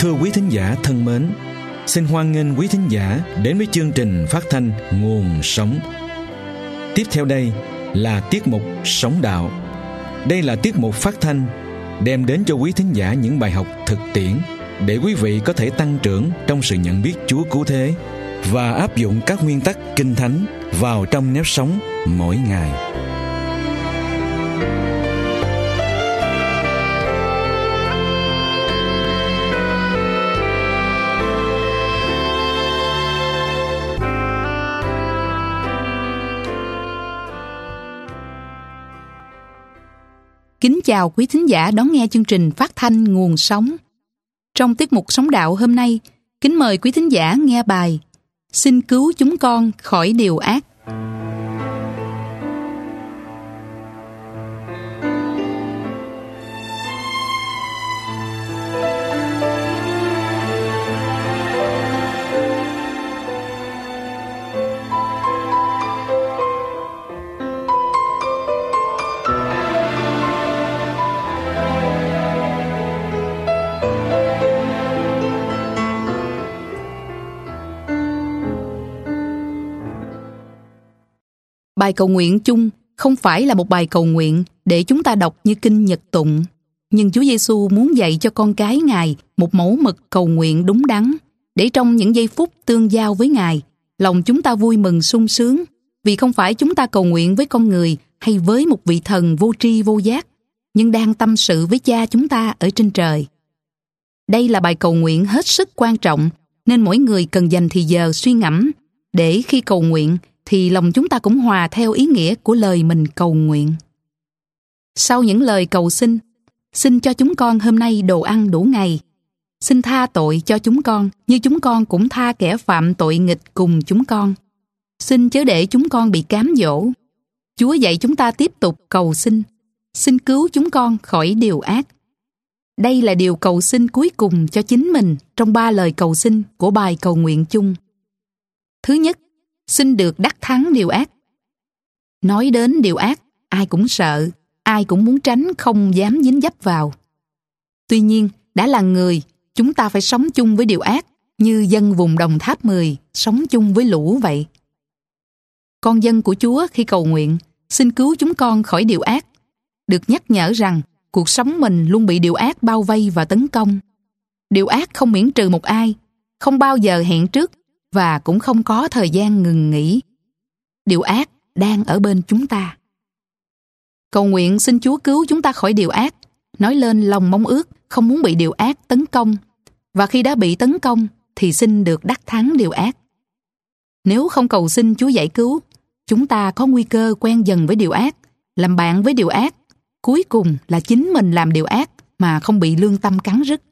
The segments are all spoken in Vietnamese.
Thưa quý thính giả thân mến, xin hoan nghênh quý thính giả đến với chương trình phát thanh Nguồn Sống. Tiếp theo đây là tiết mục Sống Đạo. Đây là tiết mục phát thanh đem đến cho quý thính giả những bài học thực tiễn để quý vị có thể tăng trưởng trong sự nhận biết Chúa cứu thế và áp dụng các nguyên tắc Kinh Thánh vào trong nếp sống mỗi ngày. Kính chào quý thính giả đón nghe chương trình phát thanh Nguồn Sống. Trong tiết mục Sống Đạo hôm nay, kính mời quý thính giả nghe bài Xin cứu chúng con khỏi điều ác. Bài cầu nguyện chung không phải là một bài cầu nguyện để chúng ta đọc như kinh Nhật tụng, nhưng Chúa Giêsu muốn dạy cho con cái Ngài một mẫu mực cầu nguyện đúng đắn, để trong những giây phút tương giao với Ngài, lòng chúng ta vui mừng sung sướng, vì không phải chúng ta cầu nguyện với con người hay với một vị thần vô tri vô giác, nhưng đang tâm sự với Cha chúng ta ở trên trời. Đây là bài cầu nguyện hết sức quan trọng, nên mỗi người cần dành thì giờ suy ngẫm, để khi cầu nguyện thì lòng chúng ta cũng hòa theo ý nghĩa của lời mình cầu nguyện. Sau những lời cầu xin cho chúng con hôm nay đồ ăn đủ ngày. Xin tha tội cho chúng con như chúng con cũng tha kẻ phạm tội nghịch cùng chúng con. Xin chớ để chúng con bị cám dỗ. Chúa dạy chúng ta tiếp tục cầu xin cứu chúng con khỏi điều ác. Đây là điều cầu xin cuối cùng cho chính mình trong 3 lời cầu xin của bài cầu nguyện chung. Thứ nhất, xin được đắc thắng điều ác. Nói đến điều ác, ai cũng sợ, ai cũng muốn tránh, không dám dính dấp vào. Tuy nhiên, đã là người, chúng ta phải sống chung với điều ác, như dân vùng Đồng Tháp 10 sống chung với lũ vậy. Con dân của Chúa khi cầu nguyện, xin cứu chúng con khỏi điều ác, được nhắc nhở rằng cuộc sống mình luôn bị điều ác bao vây và tấn công. Điều ác không miễn trừ một ai, không bao giờ hẹn trước, và cũng không có thời gian ngừng nghỉ. Điều ác đang ở bên chúng ta. Cầu nguyện xin Chúa cứu chúng ta khỏi điều ác, nói lên lòng mong ước không muốn bị điều ác tấn công, và khi đã bị tấn công thì xin được đắc thắng điều ác. Nếu không cầu xin Chúa giải cứu, chúng ta có nguy cơ quen dần với điều ác, làm bạn với điều ác, cuối cùng là chính mình làm điều ác mà không bị lương tâm cắn rứt.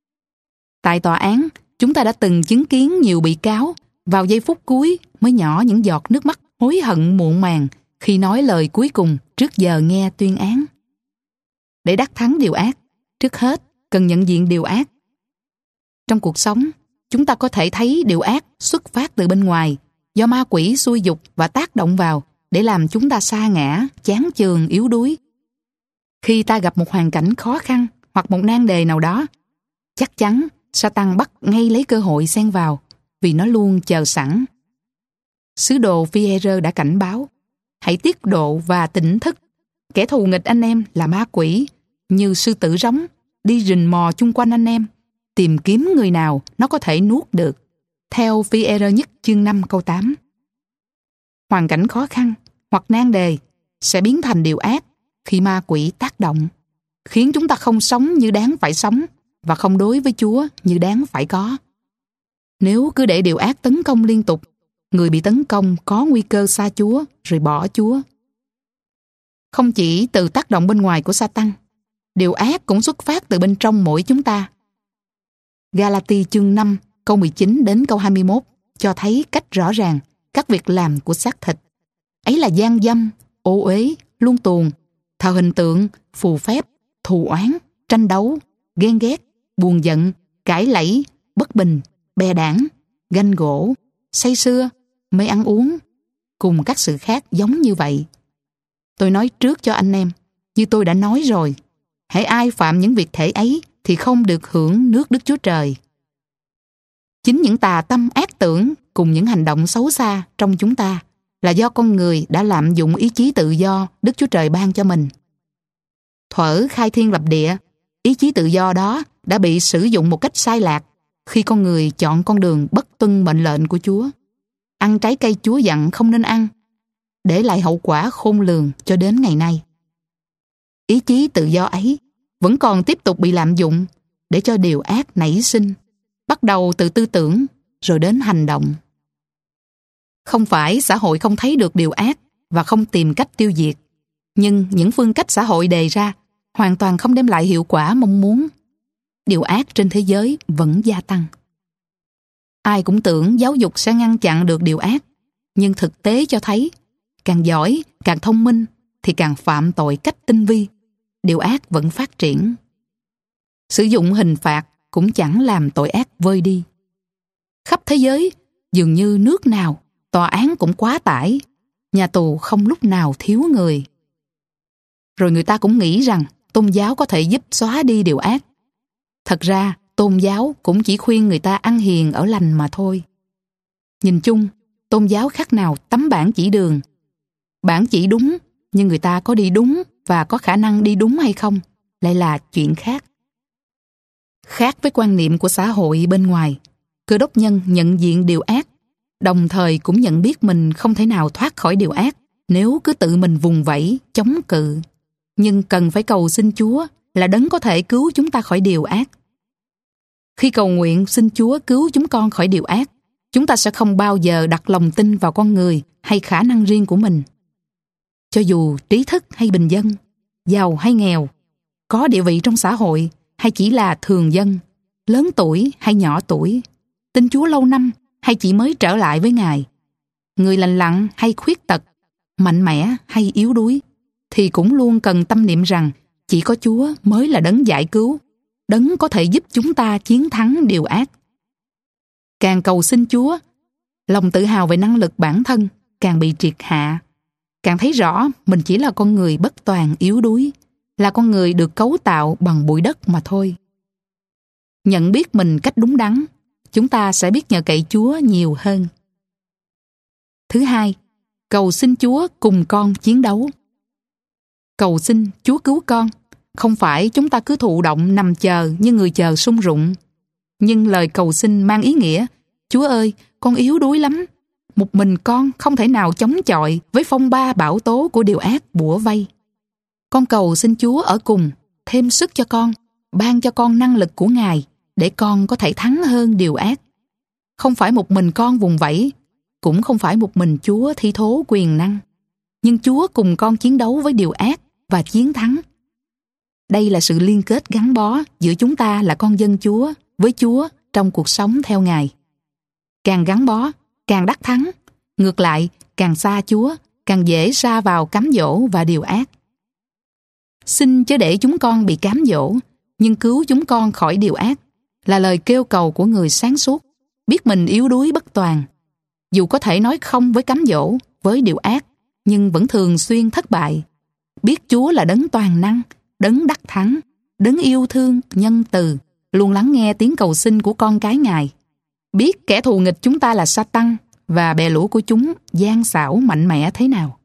Tại tòa án, chúng ta đã từng chứng kiến nhiều bị cáo vào giây phút cuối mới nhỏ những giọt nước mắt hối hận muộn màng khi nói lời cuối cùng trước giờ nghe tuyên án. Để đắc thắng điều ác, trước hết cần nhận diện điều ác. Trong cuộc sống, chúng ta có thể thấy điều ác xuất phát từ bên ngoài, do ma quỷ xui dục và tác động vào để làm chúng ta sa ngã, chán chường, yếu đuối. Khi ta gặp một hoàn cảnh khó khăn hoặc một nan đề nào đó, chắc chắn Sa-tan bắt ngay lấy cơ hội xen vào, vì nó luôn chờ sẵn. Sứ đồ Phi-e-rơ đã cảnh báo, hãy tiết độ và tỉnh thức. Kẻ thù nghịch anh em là ma quỷ, như sư tử rống, đi rình mò chung quanh anh em, tìm kiếm người nào nó có thể nuốt được. Theo Phi-e-rơ nhất chương 5 câu 8. Hoàn cảnh khó khăn hoặc nan đề sẽ biến thành điều ác khi ma quỷ tác động, khiến chúng ta không sống như đáng phải sống và không đối với Chúa như đáng phải có. Nếu cứ để điều ác tấn công liên tục, người bị tấn công có nguy cơ xa Chúa rồi bỏ Chúa. Không chỉ từ tác động bên ngoài của Sa-tan, điều ác cũng xuất phát từ bên trong mỗi chúng ta. Ga-la-ti chương 5 câu 19 đến câu 21 cho thấy cách rõ ràng các việc làm của xác thịt. Ấy là gian dâm, ô uế, luân tuồng, thờ hình tượng, phù phép, thù oán, tranh đấu, ghen ghét, buồn giận, cãi lẫy, bất bình, bè đảng, ganh gỗ, say sưa, mê ăn uống, cùng các sự khác giống như vậy. Tôi nói trước cho anh em, như tôi đã nói rồi, hễ ai phạm những việc thể ấy thì không được hưởng nước Đức Chúa Trời. Chính những tà tâm ác tưởng cùng những hành động xấu xa trong chúng ta là do con người đã lạm dụng ý chí tự do Đức Chúa Trời ban cho mình. Thuở khai thiên lập địa, ý chí tự do đó đã bị sử dụng một cách sai lạc khi con người chọn con đường bất tuân mệnh lệnh của Chúa, ăn trái cây Chúa dặn không nên ăn, để lại hậu quả khôn lường cho đến ngày nay. Ý chí tự do ấy vẫn còn tiếp tục bị lạm dụng để cho điều ác nảy sinh, bắt đầu từ tư tưởng rồi đến hành động. Không phải xã hội không thấy được điều ác và không tìm cách tiêu diệt, nhưng những phương cách xã hội đề ra hoàn toàn không đem lại hiệu quả mong muốn. Điều ác trên thế giới vẫn gia tăng. Ai cũng tưởng giáo dục sẽ ngăn chặn được điều ác, nhưng thực tế cho thấy càng giỏi, càng thông minh thì càng phạm tội cách tinh vi, điều ác vẫn phát triển. Sử dụng hình phạt cũng chẳng làm tội ác vơi đi. Khắp thế giới, dường như nước nào, tòa án cũng quá tải, nhà tù không lúc nào thiếu người. Rồi người ta cũng nghĩ rằng tôn giáo có thể giúp xóa đi điều ác. Thật ra, tôn giáo cũng chỉ khuyên người ta ăn hiền ở lành mà thôi. Nhìn chung, tôn giáo khác nào tấm bảng chỉ đường. Bảng chỉ đúng, nhưng người ta có đi đúng và có khả năng đi đúng hay không lại là chuyện khác. Khác với quan niệm của xã hội bên ngoài, Cơ Đốc nhân nhận diện điều ác, đồng thời cũng nhận biết mình không thể nào thoát khỏi điều ác nếu cứ tự mình vùng vẫy, chống cự. Nhưng cần phải cầu xin Chúa là đấng có thể cứu chúng ta khỏi điều ác. Khi cầu nguyện xin Chúa cứu chúng con khỏi điều ác, chúng ta sẽ không bao giờ đặt lòng tin vào con người hay khả năng riêng của mình. Cho dù trí thức hay bình dân, giàu hay nghèo, có địa vị trong xã hội hay chỉ là thường dân, lớn tuổi hay nhỏ tuổi, tin Chúa lâu năm hay chỉ mới trở lại với Ngài, người lành lặn hay khuyết tật, mạnh mẽ hay yếu đuối, thì cũng luôn cần tâm niệm rằng chỉ có Chúa mới là đấng giải cứu, đấng có thể giúp chúng ta chiến thắng điều ác. Càng cầu xin Chúa, lòng tự hào về năng lực bản thân càng bị triệt hạ, càng thấy rõ mình chỉ là con người bất toàn yếu đuối, là con người được cấu tạo bằng bụi đất mà thôi. Nhận biết mình cách đúng đắn, chúng ta sẽ biết nhờ cậy Chúa nhiều hơn. Thứ hai, cầu xin Chúa cùng con chiến đấu. Cầu xin Chúa cứu con, không phải chúng ta cứ thụ động nằm chờ như người chờ sung rụng. Nhưng lời cầu xin mang ý nghĩa, Chúa ơi, con yếu đuối lắm. Một mình con không thể nào chống chọi với phong ba bão tố của điều ác bủa vây. Con cầu xin Chúa ở cùng, thêm sức cho con, ban cho con năng lực của Ngài để con có thể thắng hơn điều ác. Không phải một mình con vùng vẫy, cũng không phải một mình Chúa thi thố quyền năng. Nhưng Chúa cùng con chiến đấu với điều ác và chiến thắng. Đây là sự liên kết gắn bó giữa chúng ta là con dân Chúa với Chúa trong cuộc sống theo Ngài. Càng gắn bó, càng đắc thắng. Ngược lại, càng xa Chúa, càng dễ sa vào cám dỗ và điều ác. Xin chớ để chúng con bị cám dỗ, nhưng cứu chúng con khỏi điều ác, là lời kêu cầu của người sáng suốt, biết mình yếu đuối bất toàn. Dù có thể nói không với cám dỗ, với điều ác, nhưng vẫn thường xuyên thất bại. Biết Chúa là đấng toàn năng, đấng đắc thắng, đấng yêu thương, nhân từ, luôn lắng nghe tiếng cầu xin của con cái Ngài. Biết kẻ thù nghịch chúng ta là Sa-tăng và bè lũ của chúng gian xảo mạnh mẽ thế nào.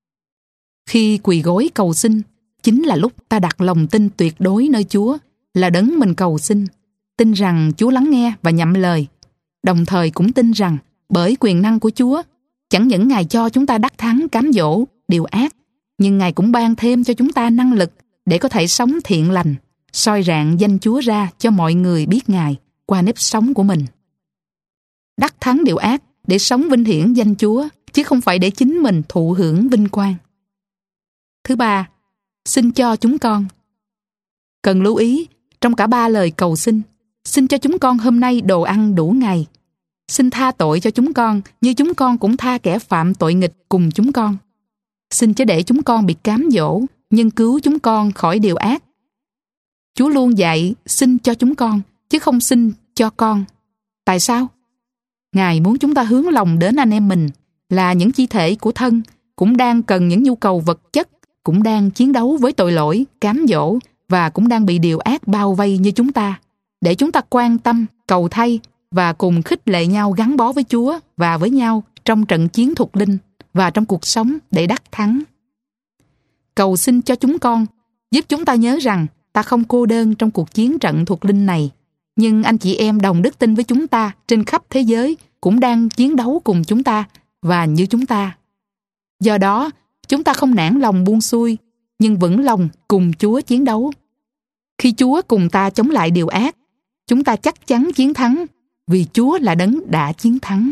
Khi quỳ gối cầu xin, chính là lúc ta đặt lòng tin tuyệt đối nơi Chúa, là đấng mình cầu xin, tin rằng Chúa lắng nghe và nhậm lời, đồng thời cũng tin rằng bởi quyền năng của Chúa, chẳng những Ngài cho chúng ta đắc thắng cám dỗ, điều ác, nhưng Ngài cũng ban thêm cho chúng ta năng lực để có thể sống thiện lành, soi rạng danh Chúa ra cho mọi người biết Ngài qua nếp sống của mình. Đắc thắng điều ác để sống vinh hiển danh Chúa, chứ không phải để chính mình thụ hưởng vinh quang. Thứ ba, xin cho chúng con. Cần lưu ý, trong cả ba lời cầu xin cho chúng con hôm nay đồ ăn đủ ngày. Xin tha tội cho chúng con như chúng con cũng tha kẻ phạm tội nghịch cùng chúng con. Xin chớ để chúng con bị cám dỗ, nhưng cứu chúng con khỏi điều ác. Chúa luôn dạy xin cho chúng con, chứ không xin cho con. Tại sao? Ngài muốn chúng ta hướng lòng đến anh em mình, là những chi thể của thân, cũng đang cần những nhu cầu vật chất, cũng đang chiến đấu với tội lỗi, cám dỗ, và cũng đang bị điều ác bao vây như chúng ta, để chúng ta quan tâm, cầu thay và cùng khích lệ nhau gắn bó với Chúa và với nhau trong trận chiến thuộc linh và trong cuộc sống để đắc thắng. Cầu xin cho chúng con giúp chúng ta nhớ rằng ta không cô đơn trong cuộc chiến trận thuộc linh này, nhưng anh chị em đồng đức tin với chúng ta trên khắp thế giới cũng đang chiến đấu cùng chúng ta và như chúng ta. Do đó, chúng ta không nản lòng buông xuôi, nhưng vững lòng cùng Chúa chiến đấu. Khi Chúa cùng ta chống lại điều ác, chúng ta chắc chắn chiến thắng, vì Chúa là đấng đã chiến thắng.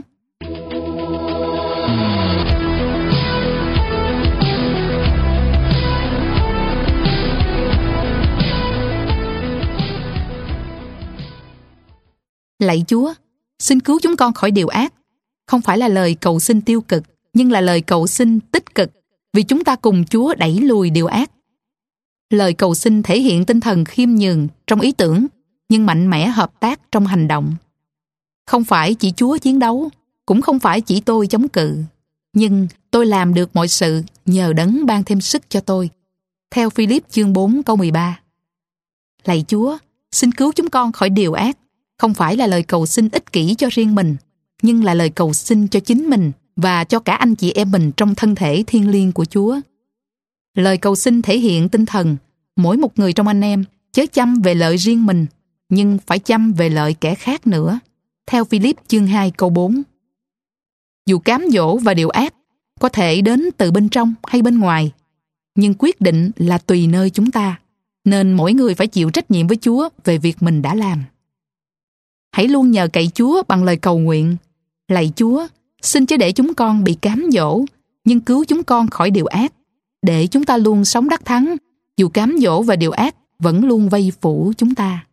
Lạy Chúa, xin cứu chúng con khỏi điều ác. Không phải là lời cầu xin tiêu cực, nhưng là lời cầu xin tích cực, vì chúng ta cùng Chúa đẩy lùi điều ác. Lời cầu xin thể hiện tinh thần khiêm nhường trong ý tưởng, nhưng mạnh mẽ hợp tác trong hành động. Không phải chỉ Chúa chiến đấu, cũng không phải chỉ tôi chống cự, nhưng tôi làm được mọi sự nhờ đấng ban thêm sức cho tôi. Theo Philip chương 4 câu 13. Lạy Chúa, xin cứu chúng con khỏi điều ác. Không phải là lời cầu xin ích kỷ cho riêng mình, nhưng là lời cầu xin cho chính mình và cho cả anh chị em mình trong thân thể thiêng liêng của Chúa. Lời cầu xin thể hiện tinh thần mỗi một người trong anh em chớ chăm về lợi riêng mình, nhưng phải chăm về lợi kẻ khác nữa. Theo Philip chương 2 câu 4. Dù cám dỗ và điều ác có thể đến từ bên trong hay bên ngoài, nhưng quyết định là tùy nơi chúng ta, nên mỗi người phải chịu trách nhiệm với Chúa về việc mình đã làm. Hãy luôn nhờ cậy Chúa bằng lời cầu nguyện. Lạy Chúa, xin chớ để chúng con bị cám dỗ, nhưng cứu chúng con khỏi điều ác, để chúng ta luôn sống đắc thắng, dù cám dỗ và điều ác vẫn luôn vây phủ chúng ta.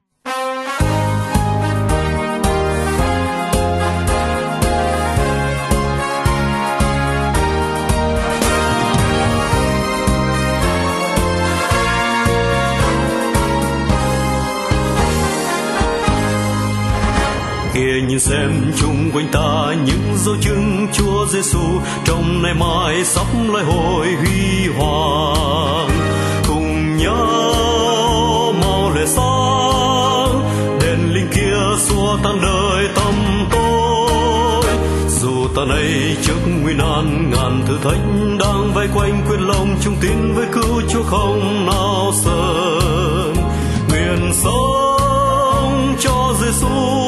Kìa nhìn xem chung quanh ta những dấu chứng Chúa Giêsu trong nay mai sắp lại hồi huy hoàng. Cùng nhau mau lệ sáng, đèn linh kia xua tan đời tâm tôi. Dù ta nay trước nguy nan ngàn thử thách đang vây quanh, quyết lòng chung tin với cứu Chúa không nào sờn. Nguyện sống cho Giêsu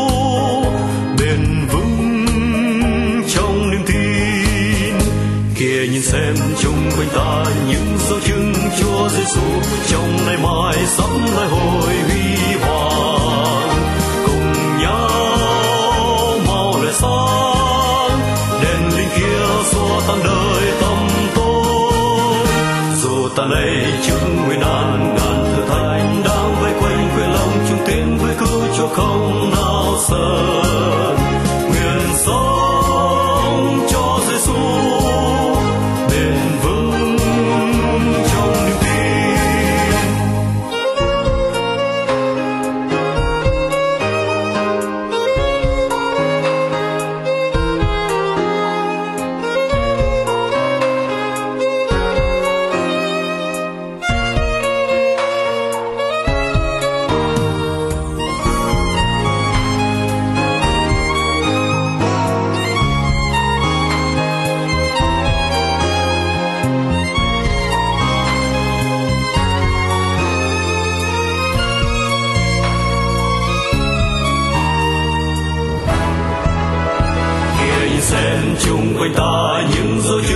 bền vững trong niềm tin. Kìa nhìn xem chung quanh ta những dấu chứng Chúa Giêsu trong nay mai sắp lại hồi huy hoàng. Cùng nhau mau lệ sáng, đèn linh kia xua tan đời tâm tôi. Dù ta nay trước nguy nan ngàn thử thách đang vây quanh, quyết lòng chung tin với cứu Chúa không nào sờn. Nguyện sống cho Giêsu bền vững trong niềm tin. Xem chung quanh ta những dấu